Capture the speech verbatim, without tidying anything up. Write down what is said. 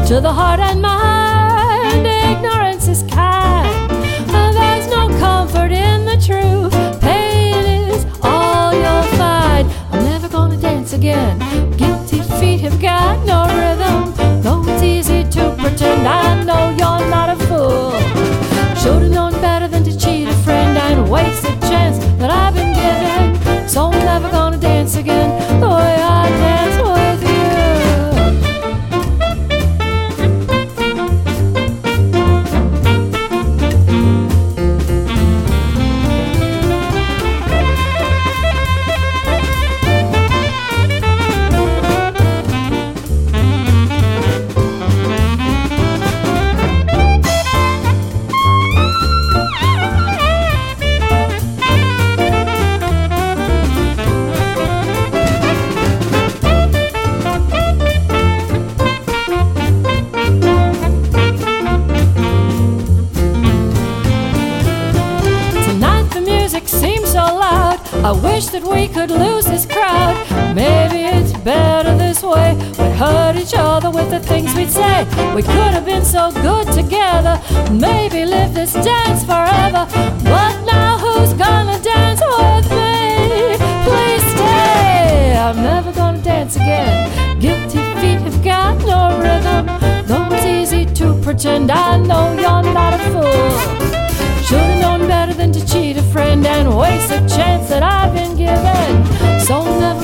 to the heart and mind. Ignorance is kind, there's no comfort in the truth. Pain is all you'll find. I'm never gonna dance again. Guilty feet have got no rhythm, though it's easy to pretend. I know you're not a fool. Should've known better than to cheat a friend and waste a chance that I've been given. So I'm never gonna dance again the way I dance with you. Seems so loud, I wish that we could lose this crowd. Maybe it's better this way. We hurt each other with the things we'd say. We could have been so good together, maybe live this dance forever. But now who's gonna dance with me? Please stay. I'm never gonna dance again. Guilty feet have got no rhythm, though it's easy to pretend. I know you're not a fool. Should've known better than to cheat a friend and waste a chance that I've been given. So never